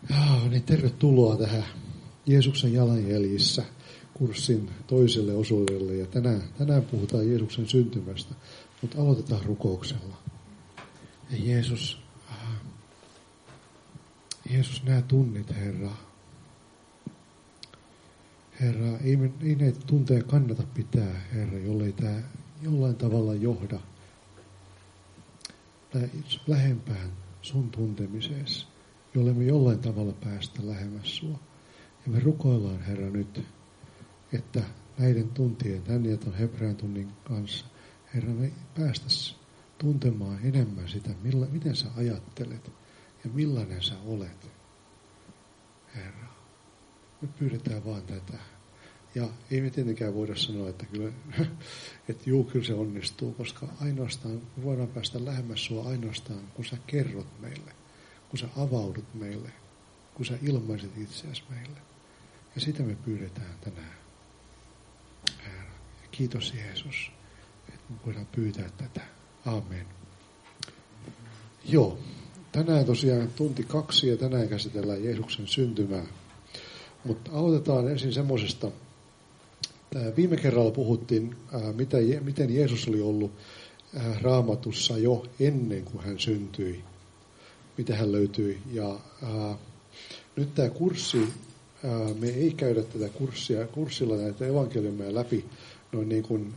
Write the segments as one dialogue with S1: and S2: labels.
S1: Niin tervetuloa tähän Jeesuksen jalanjäljissä kurssin toiselle osuudelle. Ja tänään puhutaan Jeesuksen syntymästä, mutta aloitetaan rukouksella. Ja Jeesus, nämä tunnit, Herra. Herra, ei näitä tunteja kannata pitää, Herra, jollei tämä jollain tavalla johda lähempään sun tuntemiseesi, jolle me jollain tavalla päästä lähemmäs sua. Ja me rukoillaan, Herra, nyt, että näiden tuntien, tän ja ton Hebrean tunnin kanssa, Herra, me päästäisiin tuntemaan enemmän sitä, miten sä ajattelet ja millainen sä olet, Herra. Me pyydetään vaan tätä. Ja ei me tietenkään voida sanoa, että kyllä se onnistuu, koska ainoastaan me voidaan päästä lähemmäs sua ainoastaan, kun sä kerrot meille, kun sä avaudut meille, kun sä ilmaiset itseäsi meille. Ja sitä me pyydetään tänään, Herra. Ja kiitos Jeesus, että me voidaan pyytää tätä. Aamen. Joo, tänään tosiaan tunti 2 ja tänään käsitellään Jeesuksen syntymää. Mutta aloitetaan ensin semmoisesta. Viime kerralla puhuttiin, miten Jeesus oli ollut Raamatussa jo ennen kuin hän syntyi, miten hän löytyi. Ja nyt tämä kurssi, me ei käydä tätä kurssilla näitä evankeliumeja läpi noin niin kuin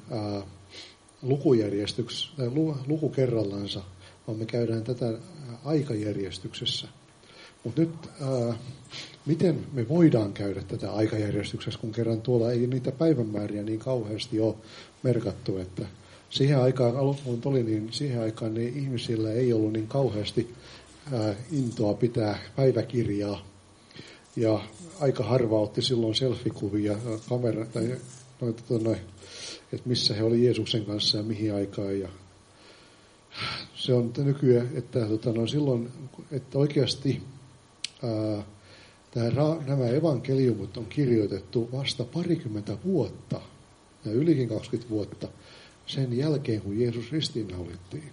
S1: luku kerrallansa, vaan me käydään tätä aikajärjestyksessä. Mutta nyt, miten me voidaan käydä tätä aikajärjestyksessä, kun kerran tuolla ei niitä päivämääriä niin kauheasti ole merkattu, että siihen aikaan, kun oli, niin siihen aikaan niin ihmisillä ei ollut niin kauheasti intoa pitää päiväkirjaa. Ja aika harva otti silloin selfie-kuvia kamera, tai että missä he oli Jeesuksen kanssa ja mihin aikaan. Ja se on nykyään, että silloin, että oikeasti nämä evankeliumit on kirjoitettu vasta 20 vuotta ja ylikin 20 vuotta sen jälkeen, kun Jeesus ristiinnaulittiin.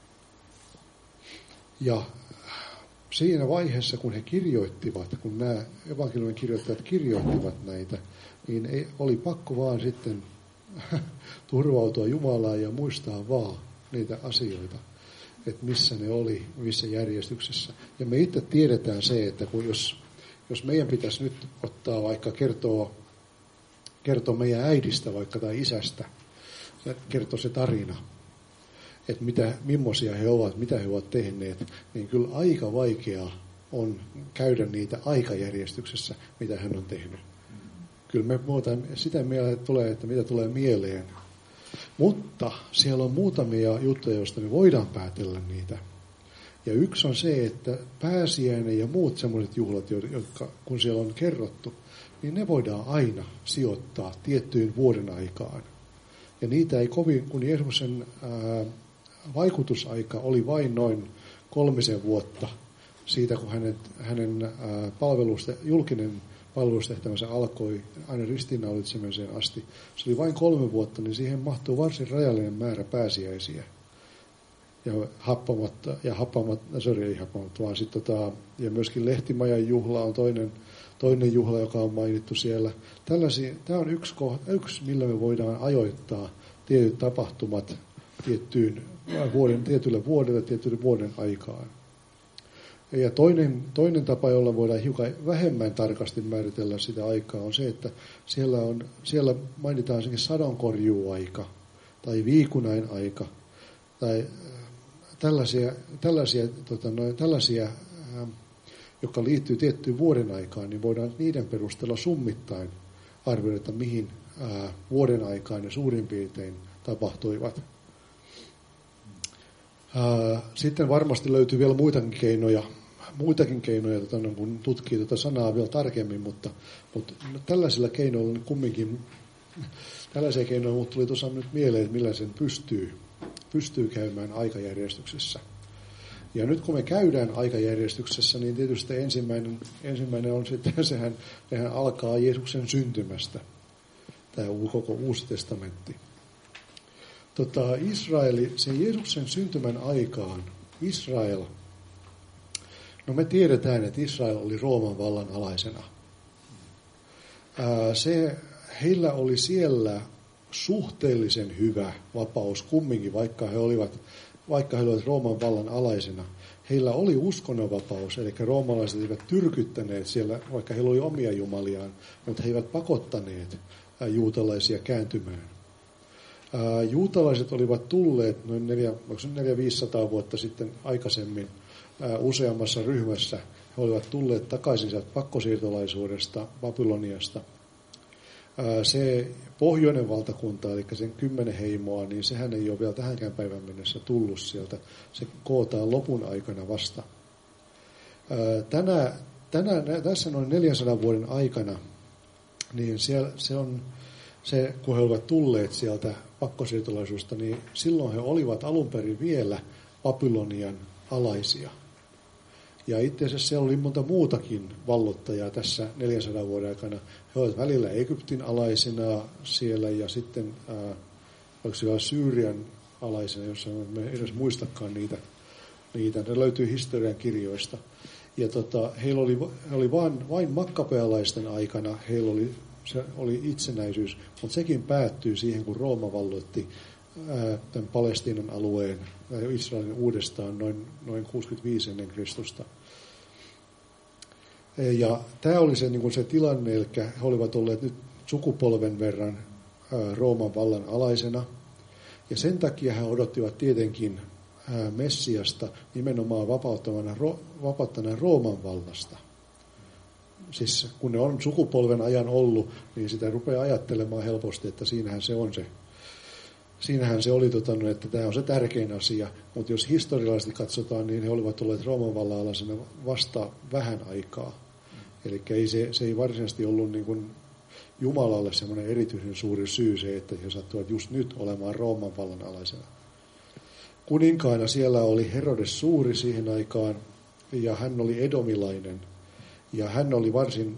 S1: Ja siinä vaiheessa, kun he kirjoittivat, kun nämä evankeliumin kirjoittajat kirjoittivat näitä, niin oli pakko vaan sitten turvautua Jumalaan ja muistaa vaan niitä asioita, että missä ne oli, missä järjestyksessä. Ja me itse tiedetään se, että jos meidän pitäisi nyt ottaa vaikka kertoa meidän äidistä vaikka tai isästä, kertoa se tarina, että millaisia he ovat, mitä he ovat tehneet, niin kyllä aika vaikeaa on käydä niitä aikajärjestyksessä, mitä hän on tehnyt. Kyllä me muutan sitä mieleen, että mitä tulee mieleen. Mutta siellä on muutamia juttuja, joista me voidaan päätellä niitä. Ja yksi on se, että pääsiäinen ja muut sellaiset juhlat, jotka kun siellä on kerrottu, niin ne voidaan aina sijoittaa tiettyyn vuoden aikaan. Ja niitä ei kovin, kun Jeesuksen vaikutusaika oli vain noin 3 vuotta siitä, kun hänen julkinen palvelustehtävänsä alkoi aina ristiinnaulitsemiseen asti. Se oli vain 3 vuotta, niin siihen mahtuu varsin rajallinen määrä pääsiäisiä. Ja vaan sitten ja myöskin Lehtimajan juhla on toinen juhla, joka on mainittu siellä. Tämä on yksi, millä me voidaan ajoittaa tietyt tapahtumat tietylle vuoden aikaan. Ja toinen tapa, jolla voidaan hiukan vähemmän tarkasti määritellä sitä aikaa, on se, että siellä mainitaan senkin sadonkorjuuaika tai viikunain aika tai tällaisia, jotka liittyy tiettyyn vuoden aikaan, niin voidaan niiden perusteella summittain arvioida, että mihin vuoden aikaan ne suurin piirtein tapahtuivat. Sitten varmasti löytyy vielä muitakin keinoja kun tutkii tuota sanaa vielä tarkemmin, mutta tällaisilla keinoilla kumminkin, tällaisia keinoja mut tuli tuossa nyt mieleen, että millä sen pystyy käymään aikajärjestyksessä. Ja nyt kun me käydään aikajärjestyksessä, niin tietysti ensimmäinen on sitten, sehän alkaa Jeesuksen syntymästä, tämä koko Uusi testamentti. Israeli, sen Jeesuksen syntymän aikaan, Israel No me tiedetään, että Israel oli Rooman vallan alaisena. Heillä oli siellä suhteellisen hyvä vapaus kumminkin, vaikka he olivat Rooman vallan alaisena. Heillä oli uskonnonvapaus, eli roomalaiset eivät tyrkyttäneet siellä, vaikka heillä oli omia jumaliaan, mutta he eivät pakottaneet juutalaisia kääntymään. Juutalaiset olivat tulleet noin 400-500 vuotta sitten aikaisemmin useammassa ryhmässä. He olivat tulleet takaisin sieltä pakkosiirtolaisuudesta, Babyloniasta. Se pohjoinen valtakunta, eli sen 10 heimoa, niin sehän ei ole vielä tähänkään päivän mennessä tullut sieltä. Se kootaan lopun aikana vasta. Tässä noin 400 vuoden aikana, niin kun he olivat tulleet sieltä pakkosiirtolaisuudesta, niin silloin he olivat alun perin vielä Babylonian alaisia. Ja itse asiassa siellä oli monta muutakin vallottajaa tässä 400 vuoden aikana. He olivat välillä Egyptin alaisina siellä ja sitten oliko siellä Syyrian alaisina, jossa me ei edes muistakaan niitä. Ne löytyy historian kirjoista. Ja heillä oli vain makkabealaisten aikana, se oli itsenäisyys, mutta sekin päättyi siihen, kun Rooma valloitti tämän Palestiinan alueen Israelin uudestaan noin 65 ennen Kristusta. Ja tämä oli se tilanne, eli he olivat olleet nyt sukupolven verran Rooman vallan alaisena. Ja sen takia he odottivat tietenkin Messiasta nimenomaan vapauttaneen Rooman vallasta. Siis kun ne on sukupolven ajan ollut, niin sitä rupeaa ajattelemaan helposti, että siinähän se oli, että tämä on se tärkein asia. Mutta jos historiallisesti katsotaan, niin he olivat olleet Rooman vallan alaisena vasta vähän aikaa. Eli se ei varsinaisesti ollut niin kuin Jumalalle semmoinen erityisen suuri syy se, että he sattuvat just nyt olemaan Rooman vallan alaisena. Kuninkaana siellä oli Herodes Suuri siihen aikaan, ja hän oli edomilainen. Ja hän oli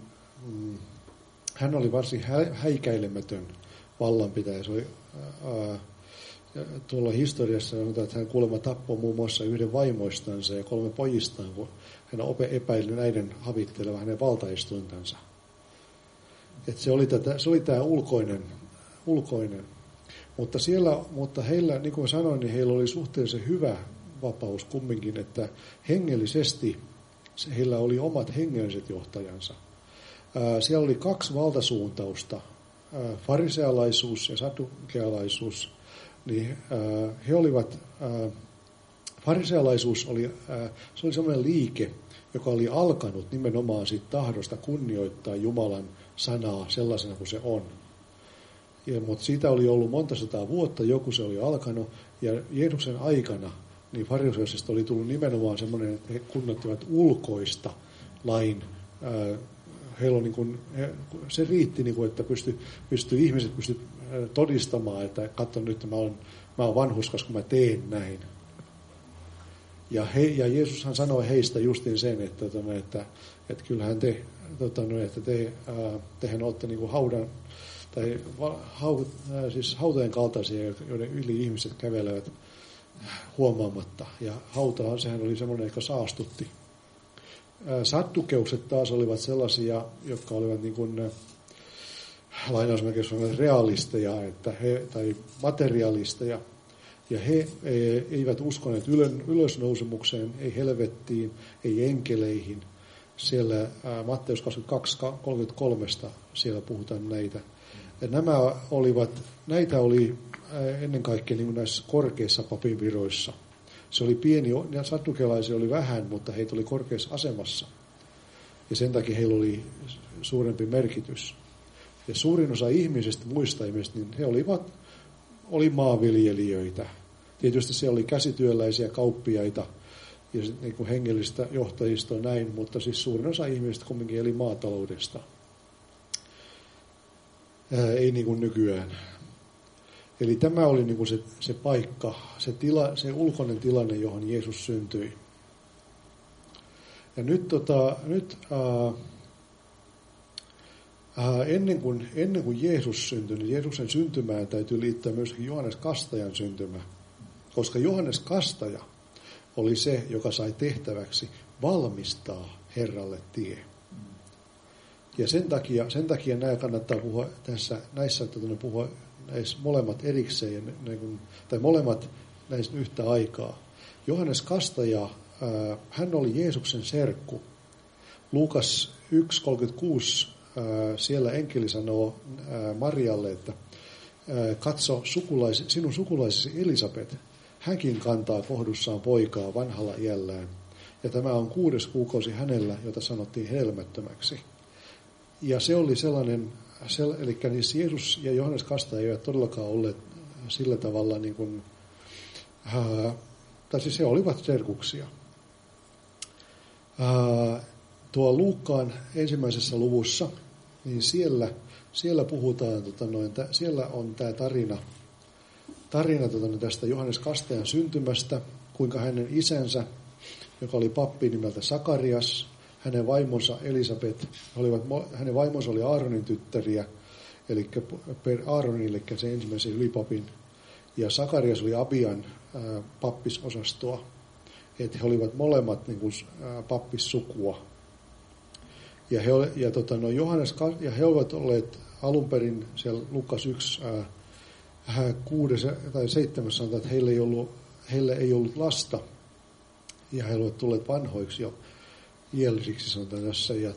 S1: varsin häikäilemätön vallanpitäjä. Se oli, tuolla historiassa sanotaan, että hän kuulemma tappoi muun muassa yhden vaimoistansa ja 3 pojistaan, kun hän epäili näiden havittelevan hänen valtaistuintansa. Että se oli tämä ulkoinen. Mutta heillä, niin kuin mä sanoin, niin heillä oli suhteellisen hyvä vapaus kumminkin, että hengellisesti heillä oli omat hengelliset johtajansa. Siellä oli 2 valtasuuntausta, farisealaisuus ja saddukealaisuus. Niin he olivat, farisealaisuus oli sellainen liike, joka oli alkanut nimenomaan siitä tahdosta kunnioittaa Jumalan sanaa sellaisena kuin se on. Mutta siitä oli ollut monta sataa vuotta, joku se oli alkanut, ja Jeesuksen aikana niin farisealaisista oli tullut nimenomaan semmoinen, että he kunnioittivat ulkoista lain. Heillä on se riitti, että ihmiset pysty todistamaan, että katso nyt, mä oon vanhurskas, kun mä teen näin. Ja Jeesushan sanoi heistä justiin sen, että kyllähän tehän olette niin kuin hautojen kaltaisia, joiden yli ihmiset kävelevät huomaamatta. Ja hautahan sehän oli semmoinen, joka saastutti. Saddukeukset taas olivat sellaisia, jotka olivat niin kuin lainausmerkeissä realisteja tai materialisteja. Ja he eivät uskoneet ylösnousemukseen, ei helvettiin, ei enkeleihin. Siellä Matteus 22:33 siellä puhutaan näitä. Ja näitä oli ennen kaikkea niin kuin näissä korkeissa papinviroissa. Se oli pieni, ja saddukelaisia oli vähän, mutta heitä oli korkeassa asemassa. Ja sen takia heillä oli suurempi merkitys. Ja suurin osa ihmisistä, muista ihmisistä, niin he oli maanviljelijöitä. Tietysti siellä oli käsityöläisiä, kauppiaita ja niin kuin hengellistä johtajistoa näin, mutta siis suurin osa ihmisistä kumminkin eli maataloudesta. Ei niin kuin nykyään. Eli tämä oli niin kuin se paikka, se ulkoinen tilanne, johon Jeesus syntyi. Ja nyt ennen kuin Jeesus syntyi, niin Jeesuksen syntymään täytyy liittää myöskin Johannes Kastajan syntymä. Koska Johannes Kastaja oli se, joka sai tehtäväksi valmistaa Herralle tie. Ja sen takia nämä kannattaa puhua näissä molemmat erikseen, tai molemmat näistä yhtä aikaa. Johannes Kastaja, hän oli Jeesuksen serkku. Luukas 1.36, siellä enkeli sanoo Marialle, että katso sinun sukulaisesi Elisabet, hänkin kantaa kohdussaan poikaa vanhalla iällään. Ja tämä on 6. kuukausi hänellä, jota sanottiin hedelmättömäksi. Ja se oli sellainen, eli niissä Jeesus ja Johannes Kastaja eivät todellakaan olleet sillä tavalla, niin kuin, tai siis he olivat serkuksia. Tuo Luukkaan 1. luvussa, niin siellä puhutaan, siellä on tämä tarina tästä Johannes Kastajan syntymästä, kuinka hänen isänsä, joka oli pappi nimeltä Sakarias, hänen vaimonsa Elisabet, hänen vaimonsa oli Aaronin tyttäriä, eli Aaronille se ensimmäisen ylipapin, ja Sakarias oli Abian pappisosastoa, että he olivat molemmat niin kuin, pappissukua. Ja he ovat olleet alun perin siellä Lukas 1, 6 tai 7 sanotaan, että heille ei ollut lasta, ja he olivat tulleet vanhoiksi jo iällisiksi, sanotaan tässä, ja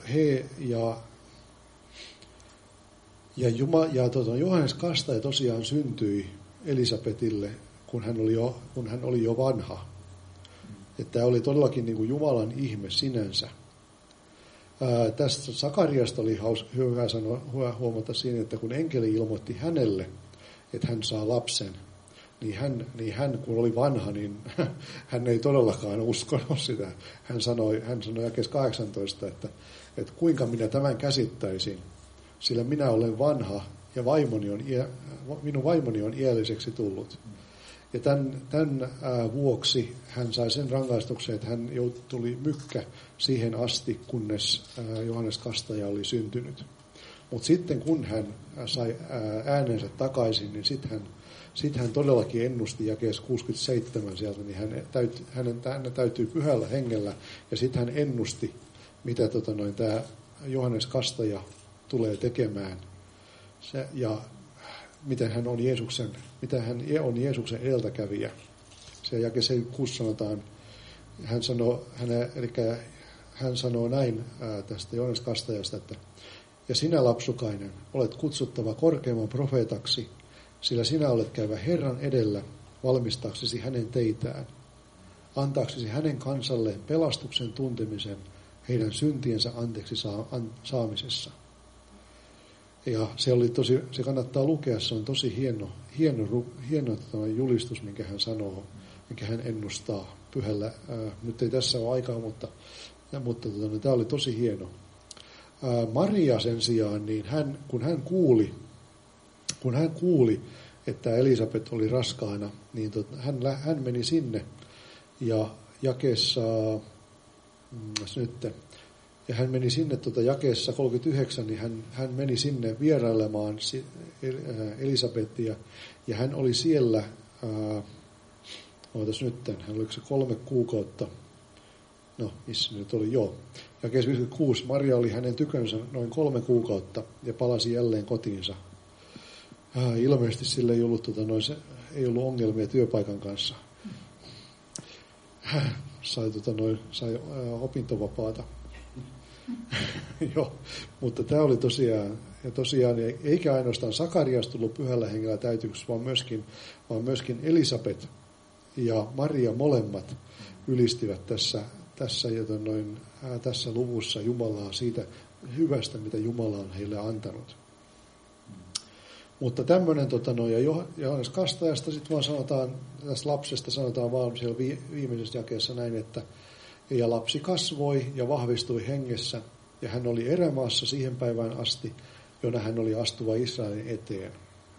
S1: Johannes Kastaja tosiaan syntyi Elisabetille, kun hän oli jo vanha. Että tämä oli todellakin niin kuin Jumalan ihme sinänsä. Tästä Sakariasta oli hyvä huomata siinä, että kun enkeli ilmoitti hänelle, että hän saa lapsen, niin hän kun oli vanha, niin hän ei todellakaan uskonut sitä. Hän sanoi jakeessa 18, että kuinka minä tämän käsittäisin, sillä minä olen vanha ja minun vaimoni on iälliseksi tullut. Ja tämän vuoksi hän sai sen rangaistuksen, että hän tuli mykkä siihen asti, kunnes Johannes Kastaja oli syntynyt. Mutta sitten kun hän sai äänensä takaisin, niin sitten hän todellakin ennusti jakeessa 67 sieltä, niin hänen täytyy pyhällä hengellä, ja sitten hän ennusti, mitä tämä Johannes Kastaja tulee tekemään, ja miten hän on Jeesuksen edeltäkävijä. Siellä jakeessa 6 sanotaan, hän sanoo näin tästä Johannes Kastajasta, että ja sinä, lapsukainen, olet kutsuttava korkeimman profeetaksi, sillä sinä olet käyvä Herran edellä valmistaaksesi hänen teitään, antaaksesi hänen kansalleen pelastuksen tuntemisen heidän syntiensä anteeksi saamisessa. Ja se kannattaa lukea, se on tosi hieno julistus, minkä hän sanoo, minkä hän ennustaa pyhällä. Nyt ei tässä ole aikaa, mutta tämä oli tosi hieno. Maria sen sijaan, niin kun hän kuuli, että Elisabet oli raskaana, niin hän meni sinne ja jakeessa ja hän meni sinne jakeessa 39, niin hän meni sinne vierailemaan Elisabetia, ja hän oli siellä, hän oliko se 3 kuukautta, missä nyt oli, jakeessa 56, Maria oli hänen tykönsä noin 3 kuukautta, ja palasi jälleen kotiinsa. Ilmeisesti sillä ei ollut, ei ollut ongelmia työpaikan kanssa. Sai opintovapaata. Joo, mutta tämä oli tosiaan, eikä ainoastaan Sakarias tullut pyhällä hengellä täytyksi, vaan myöskin Elisabet ja Maria molemmat ylistivät tässä luvussa Jumalaa siitä hyvästä, mitä Jumala on heille antanut. Mutta tämmöinen, ja Johannes Kastajasta sitten vaan sanotaan, tästä lapsesta sanotaan vaan siellä viimeisessä jakeessa näin, että ja lapsi kasvoi ja vahvistui hengessä, ja hän oli erämaassa siihen päivään asti, jona hän oli astuva Israelin eteen.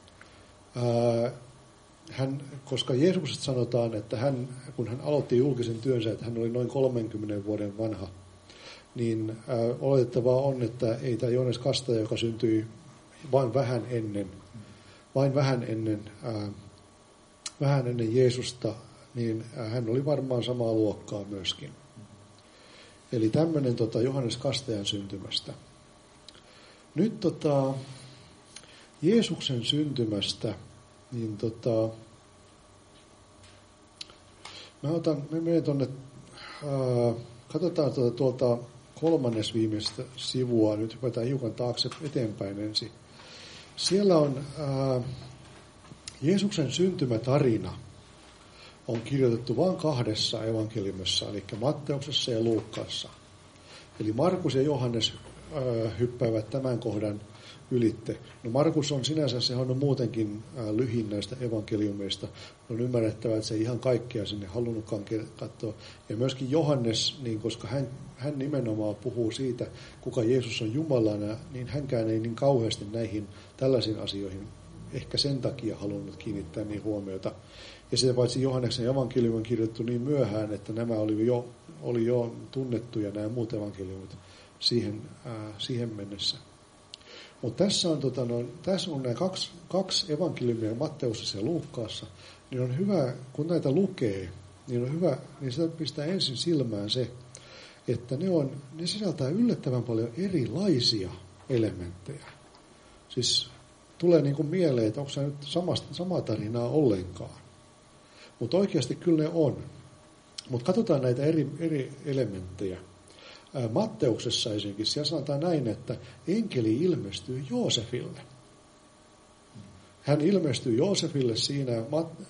S1: Koska Jeesuksesta sanotaan, että kun hän aloitti julkisen työnsä, että hän oli noin 30 vuoden vanha, niin oletettavaa on, että ei tämä Johannes Kastaja, joka syntyi vain vähän ennen Jeesusta, niin hän oli varmaan samaa luokkaa myöskin. Eli tämmöinen Johannes Kastajan syntymästä. Nyt Jeesuksen syntymästä, niin mä menen tuonne, katsotaan tuolta 3. viimeistä sivua, nyt hypätään hiukan taakse eteenpäin ensin. Siellä on Jeesuksen syntymätarina on kirjoitettu vain 2 evankeliumissa, eli Matteuksessa ja Luukkaassa. Eli Markus ja Johannes hyppäävät tämän kohdan ylitte. No Markus on sinänsä, se on muutenkin lyhin näistä evankeliumeista. On ymmärrettävä, että se ei ihan kaikkea sinne halunnutkaan katsoa. Ja myöskin Johannes, niin koska hän nimenomaan puhuu siitä, kuka Jeesus on Jumalana, niin hänkään ei niin kauheasti näihin tällaisiin asioihin ehkä sen takia halunnut kiinnittää niin huomiota. Ja sitä paitsi Johanneksen evankeliumi on kirjoittu niin myöhään, että nämä oli jo tunnettuja nämä muut evankeliumit siihen mennessä. Mutta tässä on nämä kaksi evankeliumia Matteusissa ja Luukkaassa, niin on hyvä, kun näitä lukee, niin sitä pistää ensin silmään se, että ne sisältää yllättävän paljon erilaisia elementtejä. Siis tulee niin kuin mieleen, että onko se nyt samaa tarinaa ollenkaan. Mutta oikeasti kyllä ne on. Mutta katsotaan näitä eri elementtejä. Matteuksessa esimerkiksi siellä sanotaan näin, että enkeli ilmestyy Joosefille. Hän ilmestyy Joosefille siinä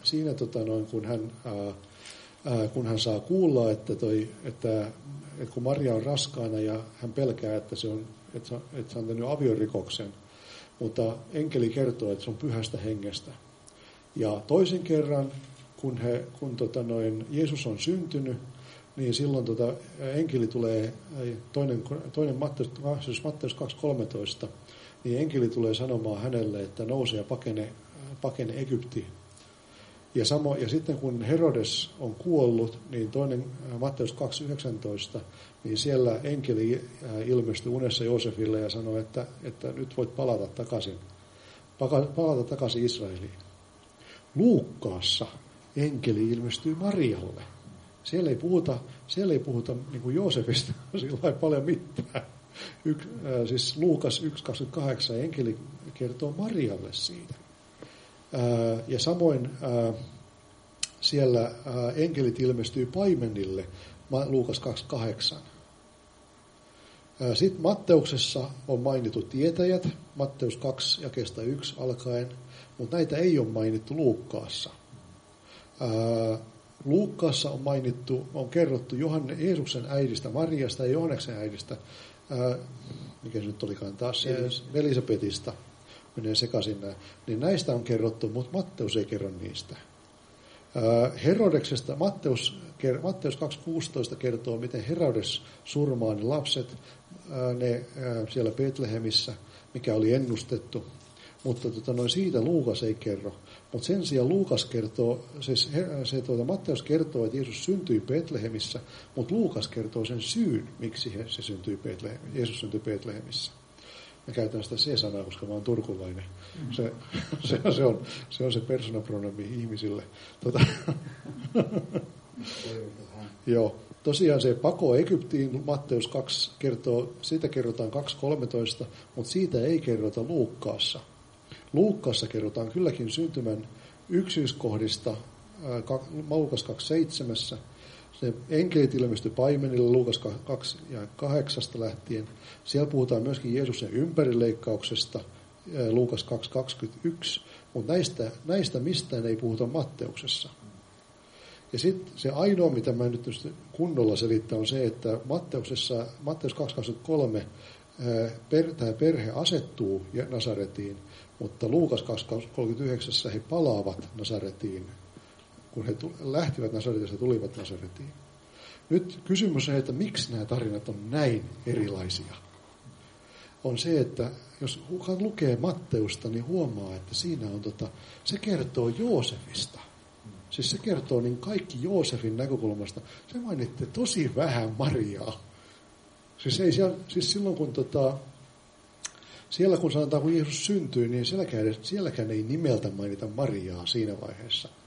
S1: kun hän saa kuulla, että kun Maria on raskaana ja hän pelkää, että se on tehnyt aviorikoksen, mutta enkeli kertoo, että se on pyhästä hengestä. Ja toisen kerran, kun Jeesus on syntynyt, niin silloin enkeli tulee, toinen Matteus 2.13, niin enkeli tulee sanomaan hänelle, että nouse ja pakene Egyptiin. Ja sitten kun Herodes on kuollut, niin toinen Matteus 2.19, niin siellä enkeli ilmestyi unessa Joosefille ja sanoi, että nyt voit palata takaisin Israeliin. Luukkaassa enkeli ilmestyy Marialle. Siellä ei puhuta niin kuin Joosefista sillä paljon mitään. Siis Luukas 1.28 enkeli kertoo Marialle siitä. Ja samoin siellä enkelit ilmestyy paimenille, Luukas 2.8. Sitten Matteuksessa on mainittu tietäjät, Matteus 2 jakeesta 1 alkaen, mutta näitä ei ole mainittu Luukkaassa. Luukkaassa on kerrottu Jeesuksen äidistä Mariasta ja Johanneksen äidistä, mikä se nyt olikaan taas, Elisabetista, menee sekaisin nämä, niin näistä on kerrottu, mutta Matteus ei kerro niistä. Herodeksesta Matteus 2.16 kertoo, miten Herodes surmaa ne lapset siellä Betlehemissä, mikä oli ennustettu. Mutta siitä Luukas ei kerro. Mutta sen sijaan Luukas kertoo, Matteus kertoo, että Jeesus syntyi Betlehemissä, mutta Luukas kertoo sen syyn, miksi Jeesus syntyi Betlehemissä. Mä käytän sitä C-sanaa, koska mä oon turkulainen. Se on se persoonapronomi ihmisille. Joo. Tosiaan se pako Egyptiin, Matteus 2 siitä kerrotaan 2.13, mutta siitä ei kerrota Luukkaassa. Luukkaassa kerrotaan kylläkin syntymän yksityiskohdista Luukas 2.7. Se enkelit ilmestyi paimenille Luukas 2.8 lähtien. Siellä puhutaan myöskin Jeesuksen ympärileikkauksesta Luukas 2.21, mutta näistä mistään ei puhuta Matteuksessa. Ja sitten se ainoa, mitä mä nyt kunnolla selittää, on se, että Matteus 2.23 tämä perhe asettuu Nasaretiin, mutta Luukas 2.39 he palaavat Nasaretiin. Kun he lähtivät Nasaretista ja tulivat Nasaretiin. Nyt kysymys on, että miksi nämä tarinat on näin erilaisia. On se, että jos lukee Matteusta, niin huomaa, että siinä on se kertoo Joosefista. Siis se kertoo niin kaikki Joosefin näkökulmasta. Se mainitte tosi vähän Mariaa. Siis silloin kun siellä kun sanotaan, kun Jeesus syntyi, niin sielläkään ei nimeltä mainita Mariaa siinä vaiheessa.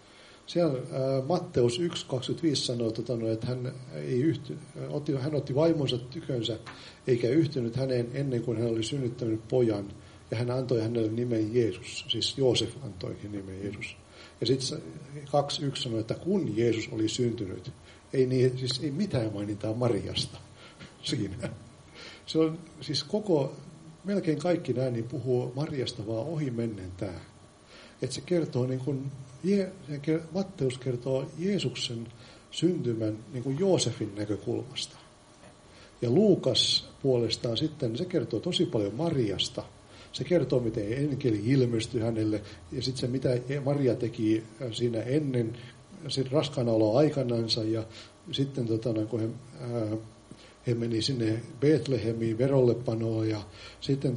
S1: siellä Matteus 1.25 sanoo, että hän otti vaimonsa tykönsä, eikä yhtynyt häneen ennen kuin hän oli synnyttänyt pojan. Ja hän antoi hänelle nimen Jeesus, siis Joosef antoikin nimen Jeesus. Ja sitten 2.1 sanoi, että kun Jeesus oli syntynyt, ei mitään mainintaa Mariasta siinä. Se on siis melkein kaikki näin, niin puhuu Mariasta vaan ohi mennen tämä. Että se kertoo, niin kuin, Matteus kertoo Jeesuksen syntymän niin kuin Joosefin näkökulmasta. Ja Luukas puolestaan sitten, se kertoo tosi paljon Mariasta. Se kertoo, miten enkeli ilmestyi hänelle, ja sitten se, mitä Maria teki siinä ennen sen raskaanaoloa aikanansa, ja sitten kun he meni sinne Betlehemiin verollepanoon, ja sitten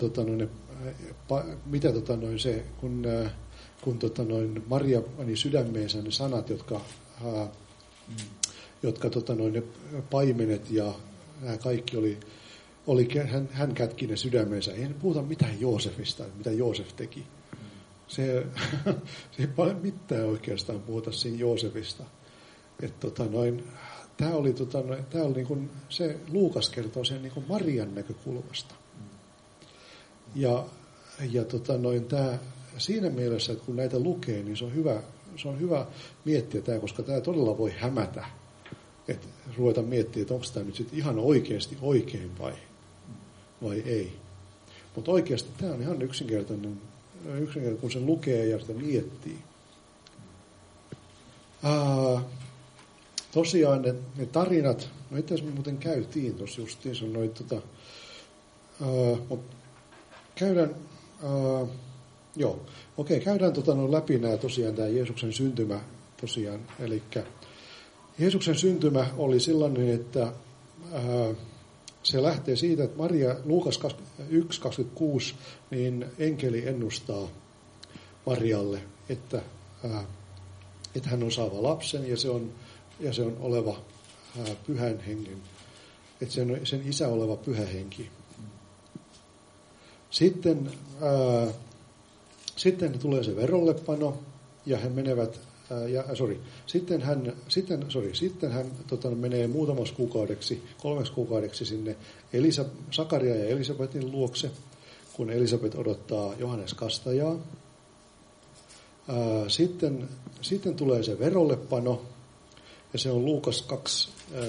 S1: kun Maria pani sydämeensä ne sanat, jotka ne paimenet ja nämä kaikki hän kätki ne sydämeensä. Ei puhuta mitään Joosefista, mitä Joosef teki. Se ei paljon mitään oikeastaan puhuta siinä Joosefista. Tämä oli niin kuin se Luukas kertoo sen niin kuin Marian näkökulmasta. Ja tämä siinä mielessä, että kun näitä lukee, niin se on hyvä miettiä tämä, koska tämä todella voi hämätä. Että ruveta miettimään, että onko tämä nyt sitten ihan oikeasti oikein vai ei. Mutta oikeasti tämä on ihan yksinkertainen, kun sen lukee ja sitä miettii. Tosiaan ne tarinat, no itse asiassa me muuten käytiin tuossa justiin, käydään läpi nämä tosiaan, tämä Jeesuksen syntymä tosiaan. Eli Jeesuksen syntymä oli sellainen, että se lähtee siitä, että Luukas 1.26, niin enkeli ennustaa Marialle, että hän on saava lapsen ja se on oleva pyhän hengen. Että sen isä oleva pyhä henki. Sitten tulee se verollepano ja he menevät Sitten hän menee 3 kuukaudeksi sinne Sakaria ja Elisabetin luokse, kun Elisabet odottaa Johannes Kastajaa. Sitten tulee se verollepano, ja se on Luukas 2.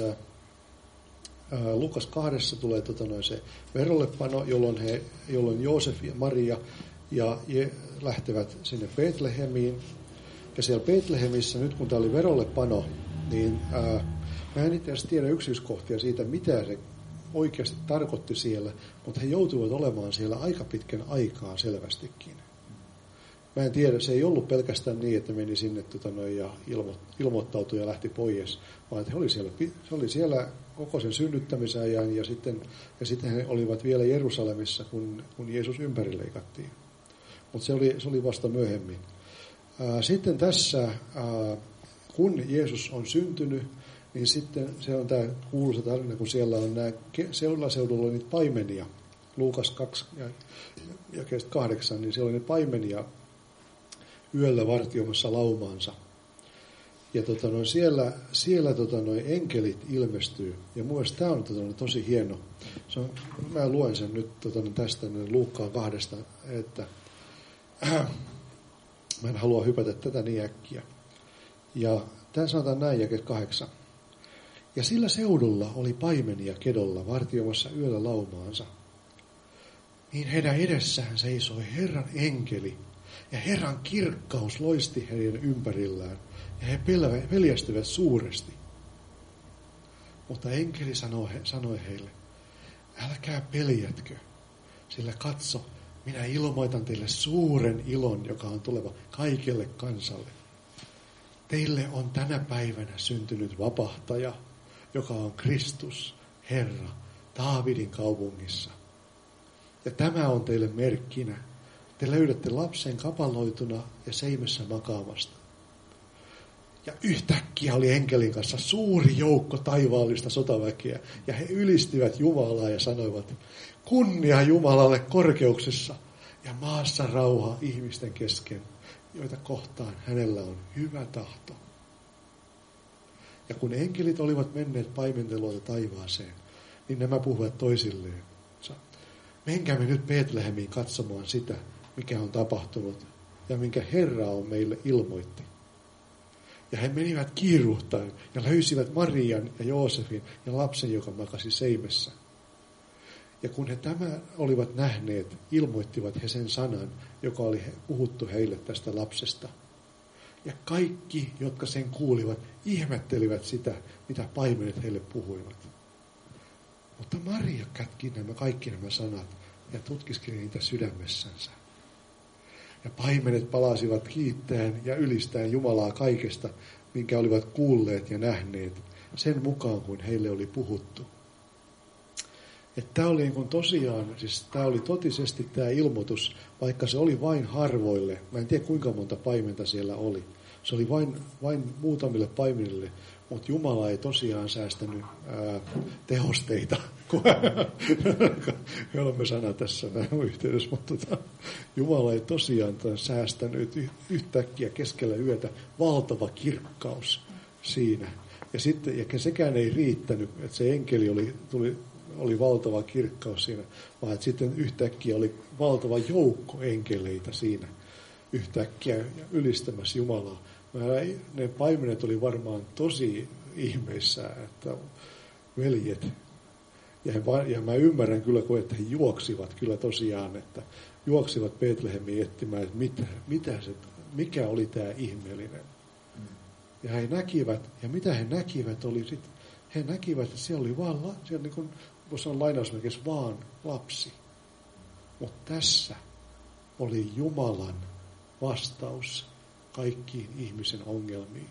S1: Luukas 2 tulee se verollepano, jolloin Joosef ja Maria lähtevät sinne Betlehemiin. Ja siellä Betlehemissä, nyt kun tämä oli verollepano, niin mä en itse asiassa tiedä yksityiskohtia siitä, mitä se oikeasti tarkoitti siellä, mutta he joutuivat olemaan siellä aika pitkän aikaa selvästikin. Mä en tiedä, se ei ollut pelkästään niin, että meni sinne ja ilmoittautui ja lähti pois, vaan että se oli siellä koko sen synnyttämisajan ja sitten he olivat vielä Jerusalemissa, kun Jeesus ympärileikattiin. Mutta se oli vasta myöhemmin. Sitten tässä, kun Jeesus on syntynyt, niin sitten se on tämä kuuluisa tarina, kun siellä on seudulla niitä paimenia, Luukas 2 ja 8, niin siellä on niitä paimenia yöllä vartioimassa laumaansa. Ja siellä enkelit ilmestyy. Ja mun mielestä tämä on tosi hieno. Mä luen sen nyt tästä Luukkaan 2, että mä en halua hypätä tätä niin äkkiä. Ja tämän sanotaan näin, jakeet 8. Ja sillä seudulla oli paimenia kedolla vartioimassa yöllä laumaansa. Niin heidän edessään seisoi Herran enkeli, ja Herran kirkkaus loisti heidän ympärillään, ja he peljästyivät suuresti. Mutta enkeli sanoi heille, älkää peljätkö, sillä katso, minä ilmoitan teille suuren ilon, joka on tuleva kaikille kansalle. Teille on tänä päivänä syntynyt vapahtaja, joka on Kristus, Herra, Daavidin kaupungissa. Ja tämä on teille merkkinä. Te löydätte lapsen kapaloituna ja seimessä makaamasta. Ja yhtäkkiä oli enkelin kanssa suuri joukko taivaallista sotaväkeä, ja he ylistivät Jumalaa ja sanoivat, kunnia Jumalalle korkeuksissa ja maassa rauha ihmisten kesken, joita kohtaan hänellä on hyvä tahto. Ja kun enkelit olivat menneet paimenteluilta taivaaseen, niin nämä puhuvat toisilleen. Menkäämme nyt Betlehemiin katsomaan sitä, mikä on tapahtunut ja minkä Herra on meille ilmoitti. Ja he menivät kiiruhtaen ja löysivät Marian ja Joosefin ja lapsen, joka makasi seimessä. Ja kun he tämän olivat nähneet, ilmoittivat he sen sanan, joka oli puhuttu heille tästä lapsesta. Ja kaikki, jotka sen kuulivat, ihmettelivät sitä, mitä paimenet heille puhuivat. Mutta Maria kätki kaikki nämä sanat ja tutkiskeli niitä sydämessänsä. Ja paimenet palasivat kiittäen ja ylistäen Jumalaa kaikesta, minkä olivat kuulleet ja nähneet, sen mukaan kuin heille oli puhuttu. Tämä oli niin kuin tosiaan, siis tämä oli totisesti tämä ilmoitus, vaikka se oli vain harvoille. Mä en tiedä kuinka monta paimenta siellä oli. Se oli vain muutamille paimenille, mutta Jumala ei tosiaan säästänyt tehosteita, kun olemme sana tässä yhteydessä, mutta Jumala ei tosiaan säästänyt yhtäkkiä keskellä yötä valtava kirkkaus siinä. Ja sekään ei riittänyt, että se enkeli oli valtava kirkkaus siinä, vaan että sitten yhtäkkiä oli valtava joukko enkeleitä siinä yhtäkkiä ylistämässä Jumalaa. Ne paimenet oli varmaan tosi ihmeissä, että veljet. Ja mä ymmärrän kyllä, että he juoksivat kyllä tosiaan, että juoksivat Betlehemiin etsimään, että mikä oli tämä ihmeellinen. Ja he näkivät, ja mitä he näkivät oli sitten, he näkivät, että siellä oli vaan, siellä niin kuin, voisi sanoa lainausmerkeissä, vaan lapsi. Mutta tässä oli Jumalan vastaus kaikkiin ihmisen ongelmiin.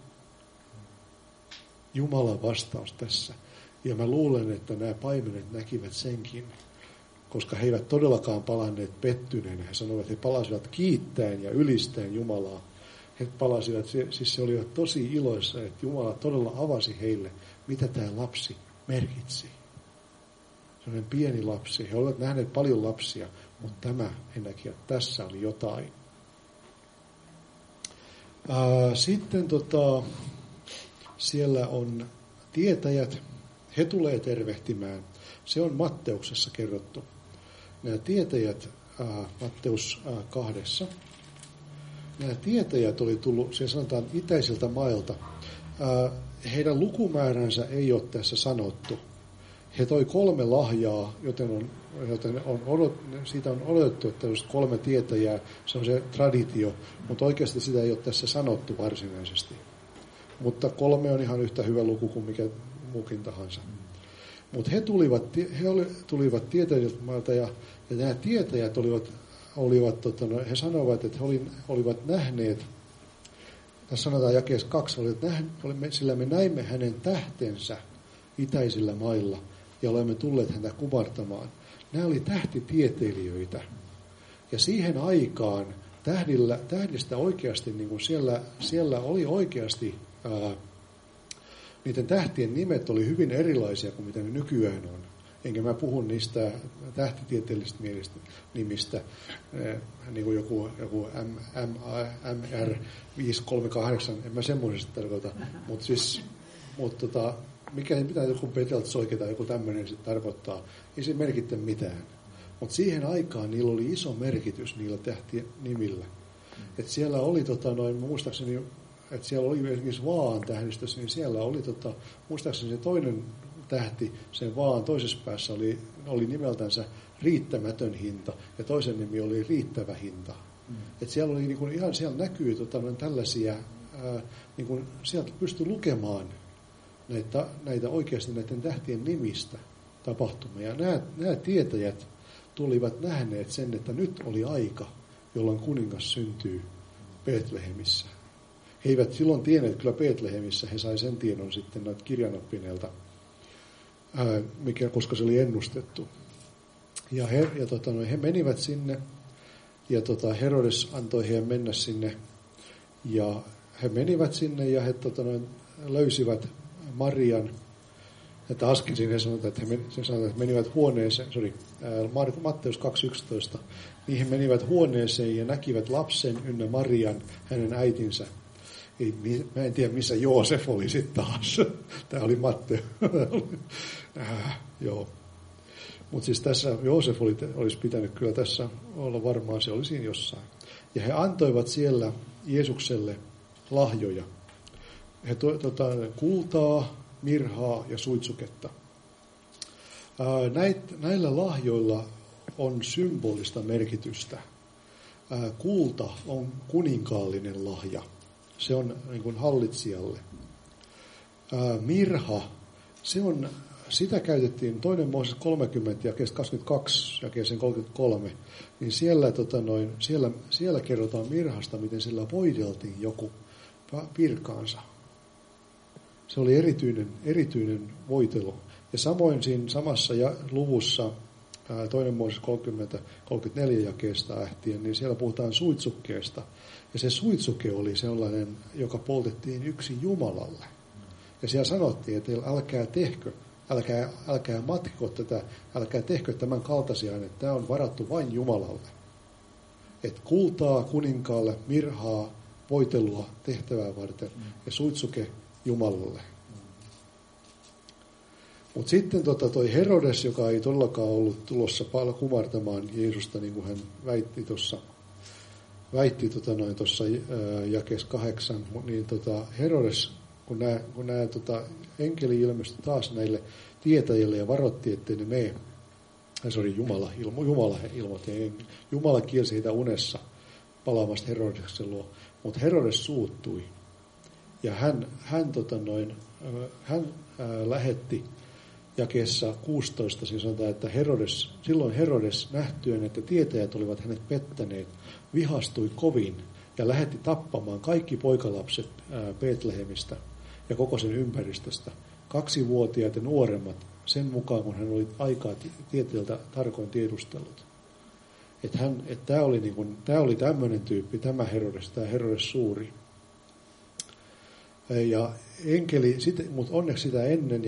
S1: Jumalan vastaus tässä. Ja mä luulen, että nämä paimenet näkivät senkin, koska he eivät todellakaan palanneet pettyneenä. He sanoivat, että he palasivat kiittäen ja ylistäen Jumalaa. He palasivat, siis he olivat tosi iloissa, että Jumala todella avasi heille, mitä tämä lapsi merkitsi. Sellainen pieni lapsi. He olivat nähneet paljon lapsia, mutta tämä he näkivät, että tässä oli jotain. Sitten siellä on tietäjät. He tulee tervehtimään. Se on Matteuksessa kerrottu. Nämä tietäjät Matteus 2. Nämä tietäjät oli tullut, se sanotaan itäisiltä mailta. Heidän lukumääränsä ei ole tässä sanottu. He toi 3 lahjaa, joten siitä on odotettu, että olisi 3 tietäjää. Se on se traditio, mutta oikeasti sitä ei ole tässä sanottu varsinaisesti. Mutta 3 on ihan yhtä hyvä luku kuin mikä muukin tahansa. Mutta he tulivat tietäjiltä maalta ja nämä tietäjät he sanoivat, että he olivat nähneet, tässä sanotaan jakeessa 2, sillä me näimme hänen tähtensä itäisillä mailla ja olemme tulleet häntä kumartamaan. Nämä oli tähtitieteilijöitä. Ja siihen aikaan tähdistä oikeasti, niin kuin siellä oli oikeasti, niiden tähtien nimet oli hyvin erilaisia kuin mitä ne nykyään on. Enkä mä puhu niistä tähtitieteellisistä nimistä, niin kuin joku MR 538, en mä semmoisesta tarkoita, mutta mitä joku Betelgeuse tai joku tämmöinen sitten tarkoittaa, ei se merkitse mitään. Mutta siihen aikaan niillä oli iso merkitys niillä tähtien nimillä. Et siellä oli, muistaakseni, että siellä oli esimerkiksi Vaan tähdistössä, niin siellä oli, muistaakseni se toinen tähti, sen Vaan toisessa päässä oli nimeltänsä riittämätön hinta, ja toisen nimi oli riittävä hinta. Et siellä oli niin ihan, siellä näkyy tällaisia, niin sieltä pystyi lukemaan näitä oikeasti näiden tähtien nimistä tapahtumia. Ja nämä tietäjät tulivat nähneet sen, että nyt oli aika, jolloin kuningas syntyy Betlehemissä. He eivät silloin tienneet kyllä Betlehemissä, he sai sen tiedon sitten näitä kirjanoppineilta, koska se oli ennustettu. Ja he menivät sinne, ja Herodes antoi heidän mennä sinne, ja he menivät sinne, ja he löysivät Marian, ja taaskin siinä sanotaan, että he menivät huoneeseen, Matteus 2.11, niin he menivät huoneeseen ja näkivät lapsen ynnä Marian, hänen äitinsä. Mä en tiedä, missä Joosef oli sitten taas. Tämä oli Matteo. Joo. Mutta siis tässä Joosef olisi pitänyt kyllä tässä olla varmaan, se oli siinä jossain. Ja he antoivat siellä Jeesukselle lahjoja. He kultaa, mirhaa ja suitsuketta. Näillä lahjoilla on symbolista merkitystä. Kulta on kuninkaallinen lahja. Se on niin kuin hallitsijalle. Mirha, sitä käytettiin 2. Mooses 30 jakeesta 22 jakeeseen 33, niin siellä kerrotaan mirhasta, miten sillä voideltiin joku virkaansa. Se oli erityinen voitelu. Ja samoin siinä samassa luvussa 2. Mooses 34 jakeesta lähtien, niin siellä puhutaan suitsukkeesta. Ja se suitsuke oli sellainen, joka poltettiin yksin Jumalalle. Ja siellä sanottiin, että älkää matkiko tätä, älkää tehkö tämän kaltaisia, että tämä on varattu vain Jumalalle. Että kultaa kuninkaalle, mirhaa, voitelua tehtävää varten ja suitsuke Jumalalle. Mutta sitten toi Herodes, joka ei todellakaan ollut tulossa kumartamaan Jeesusta, niin kuin hän väitti tuossa jakeessa 8, niin Herodes, kun nämä enkeli ilmestyi taas näille tietäjille ja varoitti, ettei ne mene, Jumala ilmoitti, Jumala kielsi heitä unessa palaamasta Herodeksen luo, mutta Herodes suuttui ja hän lähetti jakeessa 16, siis sanotaan, että silloin Herodes nähtyen, että tietäjät olivat hänet pettäneet, vihastui kovin ja lähetti tappamaan kaikki poikalapset Betlehemistä ja koko sen ympäristöstä, 2-vuotiaat ja nuoremmat, sen mukaan kun hän oli aikaa tieteeltä tarkoin tiedustellut. Tämä oli tämmöinen tyyppi, tämä Herodes suuri. Ja enkeli, mutta onneksi sitä ennen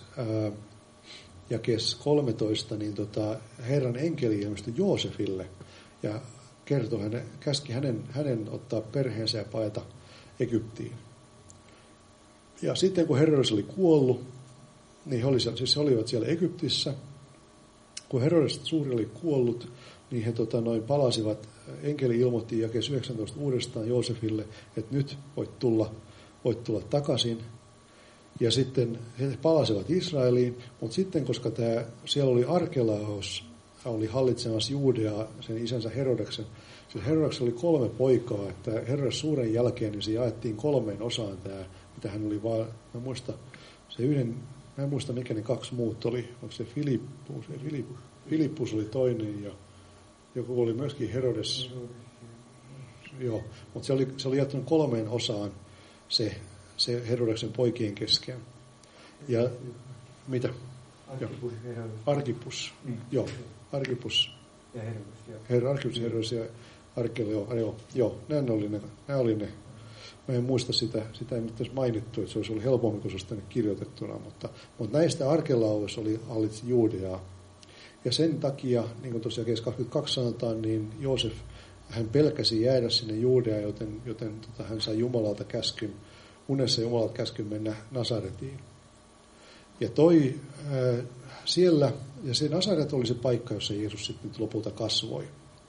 S1: jakes 13, niin Herran enkeli ilmestyi Joosefille ja käski hänen ottaa perheensä ja paeta Egyptiin. Ja sitten kun Herodes oli kuollut, niin he olivat siellä Egyptissä. Kun Herodes suuri oli kuollut, niin he palasivat, enkeli ilmoitti jakeessa 19 uudestaan Joosefille, että nyt voit tulla takaisin. Ja sitten he palasivat Israeliin, mutta sitten koska siellä oli Arkelaos, oli hallitsemassa Juudeaa sen isänsä Herodeksen. Siis Herodeksen oli 3 poikaa, että Herodes suuren jälkeen niin se jaettiin 3 osaan tämä, mitä hän oli vaan, mä en muista mikä ne 2 muut oli, onko se Filippus oli toinen ja joku oli myöskin Herodes. Joo, mutta se oli jättänyt 3 osaan se Herodeksen poikien kesken. Ja mitä? Arkipus. Joo, Arkipus.
S2: Ja Herodes.
S1: Arkipus, Herodes ja Arkelo. Joo, nämä oli ne. Mä en muista sitä ei nyt tässä mainittu, että se olisi ollut helpommin, kun se olisi tänne kirjoitettuna, mutta näistä Arkelaos oli hallitsi Juudeaa. Ja sen takia, niin kuin tuossa jakeessa 22 sanotaan, niin Joosef, hän pelkäsi jäädä sinne Juudeaan, joten hän sai Jumalalta käskyn, unessa Jumalalta käskyn mennä Nasaretiin. Ja siellä, ja se Nasaret oli se paikka, jossa Jeesus sitten lopulta kasvoi.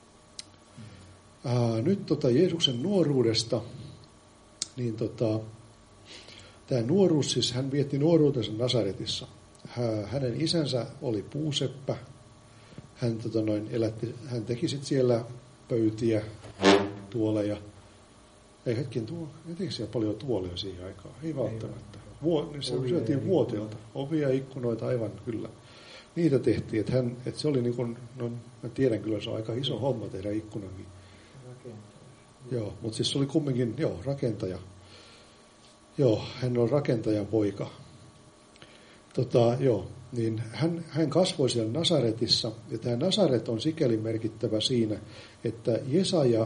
S1: Nyt Jeesuksen nuoruudesta, niin tämä nuoruus, siis hän vietti nuoruutensa Nasaretissa. Hänen isänsä oli puuseppä. Hän teki sitten siellä pöytiä, tuoleja. Ei hetken etikö siellä paljon tuoleja siihen aikaan? Ei välttämättä. Se syötiin vuoteelta. Ovia ja ikkunoita aivan kyllä. Niitä tehtiin, että se oli niin kuin, mä tiedän kyllä, se on aika iso homma tehdä ikkunankin. Joo, mutta siis se oli kumminkin, rakentaja. Joo, hän on rakentajan poika. Niin hän kasvoi siellä Nasaretissa, ja tämä Nasaret on sikäli merkittävä siinä, että Jesaja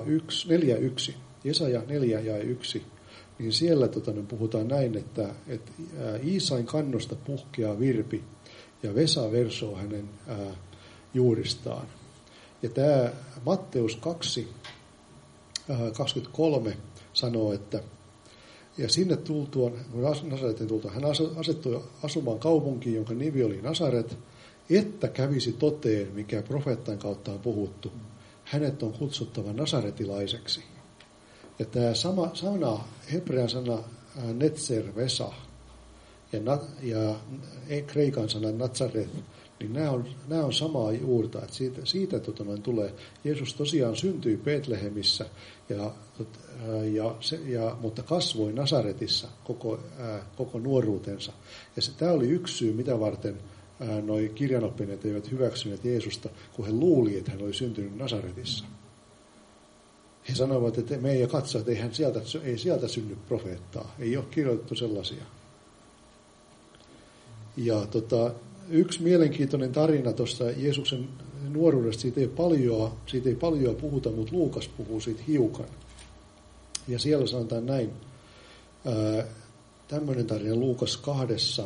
S1: 4 ja 1, niin siellä puhutaan näin, että Iisain kannosta puhkeaa virpi, ja Vesa versoo hänen juuristaan. Ja tämä Matteus 2, 23 sanoo, että Ja sinne tultuaan, kun Nasaretin tultuaan, hän asettui asumaan kaupunkiin, jonka nimi oli Nasaret, että kävisi toteen, mikä profeettan kautta on puhuttu. Hänet on kutsuttava nasaretilaiseksi. Ja tämä sama sana, hebrean sana netzer vesa ja kreikan sana Nazaret, niin nämä on samaa juurta. Että siitä tulee. Jeesus tosiaan syntyi Betlehemissä, mutta kasvoi Nasaretissa koko nuoruutensa. Ja tämä oli yksi syy, mitä varten noi kirjanoppineet eivät hyväksyneet Jeesusta, kun he luuli, että hän oli syntynyt Nasaretissa. He sanoivat, että me ei katso, että ei sieltä synny profeettaa. Ei ole kirjoitettu sellaisia. Ja yksi mielenkiintoinen tarina tuosta Jeesuksen nuoruudesta, siitä ei paljon puhuta, mutta Luukas puhuu siitä hiukan. Ja siellä sanotaan näin, tämmöinen tarina Luukas 2.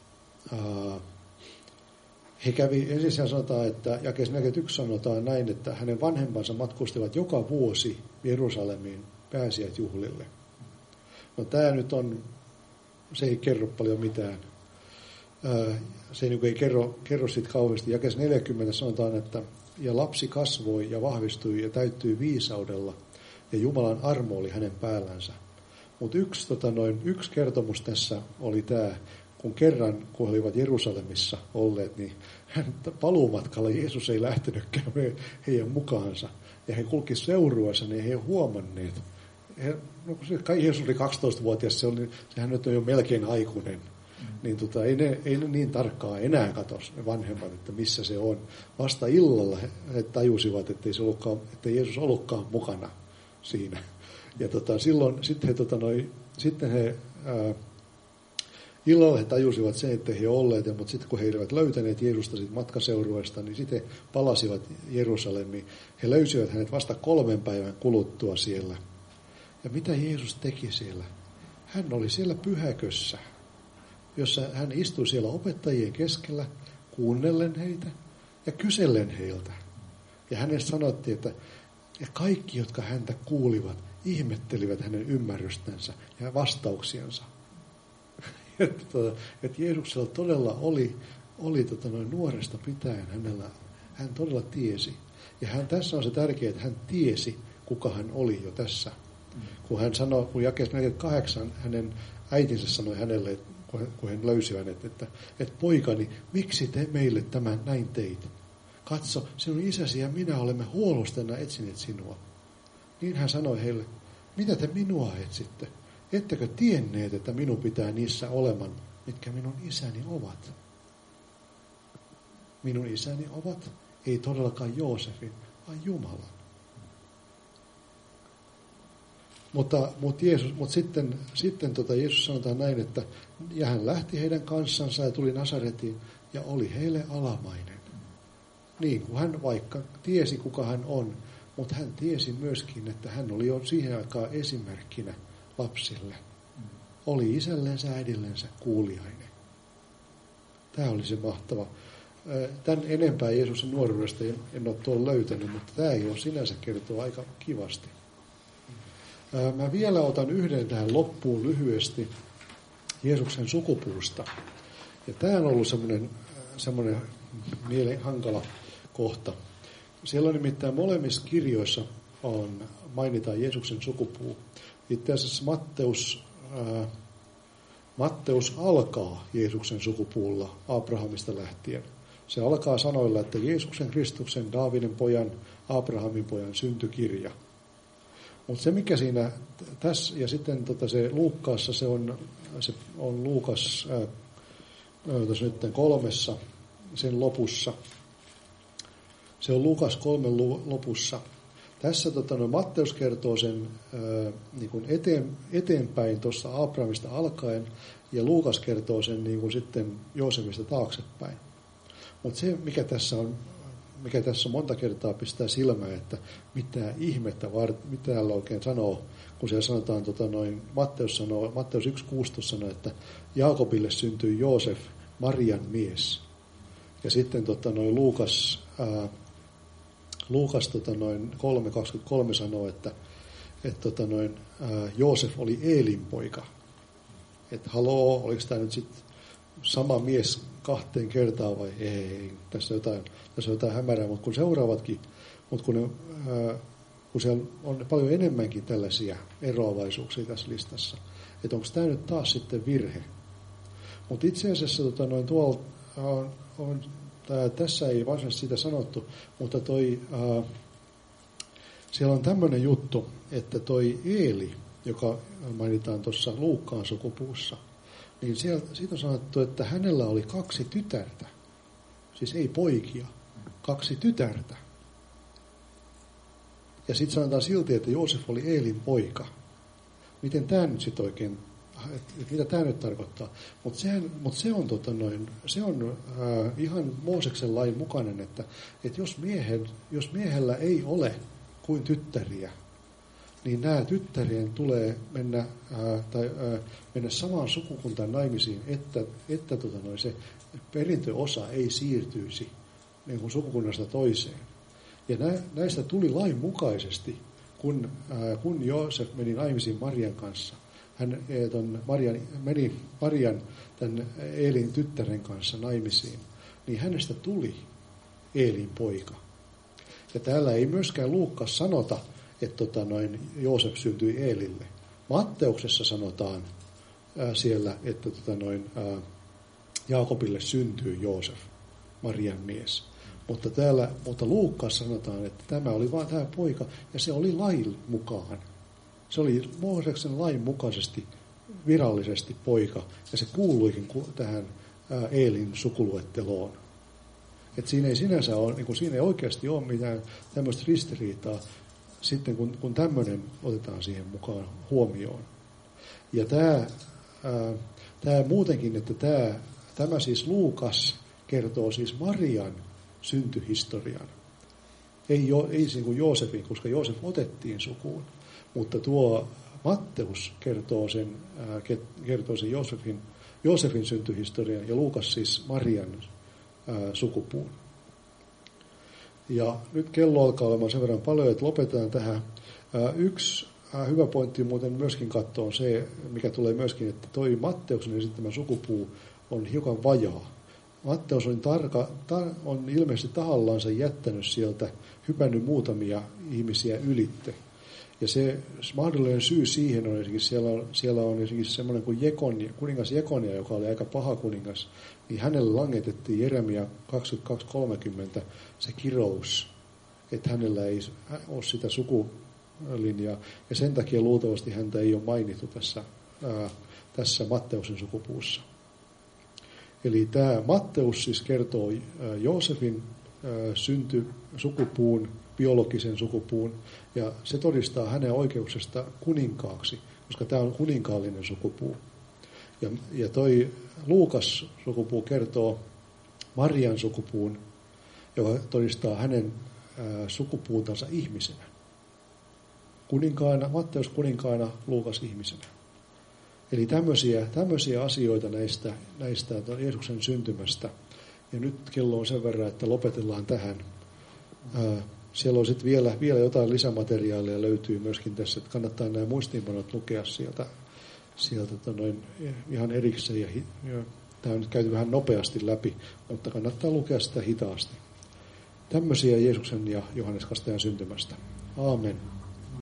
S1: He kävi, ensin sanotaan, että jakeessa 41 sanotaan näin, että hänen vanhempansa matkustivat joka vuosi Jerusalemiin pääsiäisjuhlille. No tämä nyt on, se ei kerro paljon mitään. Se ei kerro siitä kauheasti. Jakeessa 40 sanotaan, että ja lapsi kasvoi ja vahvistui ja täyttyi viisaudella ja Jumalan armo oli hänen päällänsä. Mutta yksi kertomus tässä oli tämä, kun he olivat Jerusalemissa olleet, niin paluumatkalla Jeesus ei lähtenytkään heidän mukaansa. Ja he kulki seurueessa, niin he ei huomanneet. Kai Jeesus oli 12-vuotias, sehän nyt on jo melkein aikuinen. Niin ei ne niin tarkkaan enää katso ne vanhemmat, että missä se on. Vasta illalla he tajusivat, että Jeesus ollutkaan mukana siinä. Ja silloin sitten he illalla he tajusivat sen, että he olleet, mutta sitten kun he eivät löytäneet Jeesusta siitä matkaseurueesta, niin sitten he palasivat Jerusalemiin. He löysivät hänet vasta 3 päivän kuluttua siellä. Ja mitä Jeesus teki siellä? Hän oli siellä pyhäkössä, jossa hän istui siellä opettajien keskellä, kuunnellen heitä ja kysellen heiltä. Ja hänestä sanottiin, että ja kaikki, jotka häntä kuulivat, ihmettelivät hänen ymmärrystänsä ja vastauksiansa. Että Jeesuksella todella oli nuoresta pitäen hän todella tiesi. Ja tässä on se tärkeää, että hän tiesi, kuka hän oli jo tässä. Kun hän sanoi, kun jakeessa 48 hänen äitinsä sanoi hänelle, kun hän löysi hänet, että poikani, miksi te meille tämän näin teit? Katso, sinun isäsi ja minä olemme huolustena etsineet sinua. Niin hän sanoi heille, mitä te minua etsitte? Ettekö tienneet, että minun pitää niissä oleman, mitkä minun isäni ovat? Minun isäni ovat, ei todellakaan Joosefin, vaan Jumalan. Mutta sitten Jeesus sanotaan näin, että ja hän lähti heidän kanssansa ja tuli Nasaretiin ja oli heille alamainen. Niin kuin hän vaikka tiesi, kuka hän on, mutta hän tiesi myöskin, että hän oli jo siihen aikaan esimerkkinä lapsille. Oli isällensä, äidillensä kuuliainen. Tämä oli se mahtava. Tämän enempää Jeesuksen nuoruudesta en ole tuolla löytänyt, mutta tämä ei ole sinänsä kertoo aika kivasti. Mä vielä otan yhden tähän loppuun lyhyesti Jeesuksen sukupuusta. Ja tämä on ollut semmoinen mielen hankala kohta. Siellä on nimittäin molemmissa kirjoissa mainitaan Jeesuksen sukupuu. Itse asiassa Matteus alkaa Jeesuksen sukupuulla Abrahamista lähtien. Se alkaa sanoilla, että Jeesuksen Kristuksen, Daavidin pojan, Abrahamin pojan syntykirja. Mutta se mikä siinä tässä, ja sitten se Luukkaassa, se on Luukas tässä nyt 3, sen lopussa. Se on Luukas 3 lopussa. Tässä Matteus kertoo sen niin kuin eteenpäin tuossa Abrahamista alkaen, ja Luukas kertoo sen niin kuin sitten Joosefista taaksepäin. Mutta se, mikä tässä monta kertaa pistää silmään, että mitä ihmettä, mitä täällä oikein sanoo, kun siellä sanotaan, Matteus 1.16 sanoo, että Jaakobille syntyi Joosef, Marian mies. Ja sitten Luukas 3.23 sanoo, että Joosef oli Eelin poika. että haloo, oliko tämä nyt sitten sama mies 2 kertaa vai ei, tässä on jotain hämärää, mutta kun seuraavatkin, kun siellä on paljon enemmänkin tällaisia eroavaisuuksia tässä listassa, että onko tämä nyt taas sitten virhe. Mutta itse asiassa tässä ei varsinaisesti sitä sanottu, mutta siellä on tämmöinen juttu, että toi Eeli, joka mainitaan tuossa Luukkaan sukupuussa, niin siitä on sanottu, että hänellä oli 2 tytärtä. Siis ei poikia, 2 tytärtä. Ja sitten sanotaan silti, että Joosef oli Eelin poika. Miten tämä nyt sitten oikein, mitä tämä nyt tarkoittaa? Mutta se on ihan Mooseksen lain mukainen, että jos miehellä ei ole kuin tyttäriä, niin nämä tyttärien tulee mennä samaan sukukuntaan naimisiin, että se perintöosa ei siirtyisi niin kuin sukukunnasta toiseen. Ja näistä tuli lain mukaisesti, kun Joosef meni naimisiin Marian kanssa. Meni Marian tämän Eelin tyttären kanssa naimisiin, niin hänestä tuli Eelin poika. Ja täällä ei myöskään Luukkas sanota, että Joosef syntyi Eelille. Matteuksessa sanotaan siellä, että Jaakobille syntyi Joosef, Marian mies. Mutta Luukkas sanotaan, että tämä oli vain tämä poika, ja se oli lain mukaan. Se oli Mooseksen lain mukaisesti virallisesti poika, ja se kuuluikin tähän Eelin sukuluetteloon. Että siinä ei sinänsä ole, niin siinä ei oikeasti ole mitään tämmöistä ristiriitaa, sitten kun tämmöinen otetaan siihen mukaan huomioon. Ja tämä muutenkin, että tämä siis Luukas kertoo siis Marian syntyhistorian. Ei niin kuin Joosefin, koska Joosef otettiin sukuun, mutta tuo Matteus kertoo sen Joosefin syntyhistorian ja Luukas siis Marian sukupuun. Ja nyt kello alkaa olemaan sen verran paljon, että lopetetaan tähän. Yksi hyvä pointti muuten myöskin katsoa on se, mikä tulee myöskin, että toi Matteuksen esittämä sukupuu on hiukan vajaa. Matteus on ilmeisesti tahallansa jättänyt sieltä, hypännyt muutamia ihmisiä ylitte. Ja se mahdollinen syy siihen on esimerkiksi, siellä on esimerkiksi semmoinen kuin kuningas Jekonia, joka oli aika paha kuningas, niin hänelle langetettiin Jeremia 22:30 se kirous, että hänellä ei ole sitä sukulinjaa. Ja sen takia luultavasti häntä ei ole mainittu tässä Matteuksen sukupuussa. Eli tämä Matteus siis kertoo Joosefin syntysukupuun, biologisen sukupuun, ja se todistaa hänen oikeuksesta kuninkaaksi, koska tämä on kuninkaallinen sukupuu. Ja toi Luukas sukupuu kertoo Marian sukupuun, joka todistaa hänen sukupuutansa ihmisenä. Kuninkaana, Matteus kuninkaana, Luukas ihmisenä. Eli tämmöisiä asioita näistä Jeesuksen syntymästä. Ja nyt kello on sen verran, että lopetellaan tähän. Siellä on sitten vielä jotain lisämateriaalia löytyy myöskin tässä, että kannattaa nämä muistiinpanot lukea sieltä ihan erikseen. Ja tämä on nyt käyty vähän nopeasti läpi, mutta kannattaa lukea sitä hitaasti. Tämmöisiä Jeesuksen ja Johannes Kastajan syntymästä. Aamen.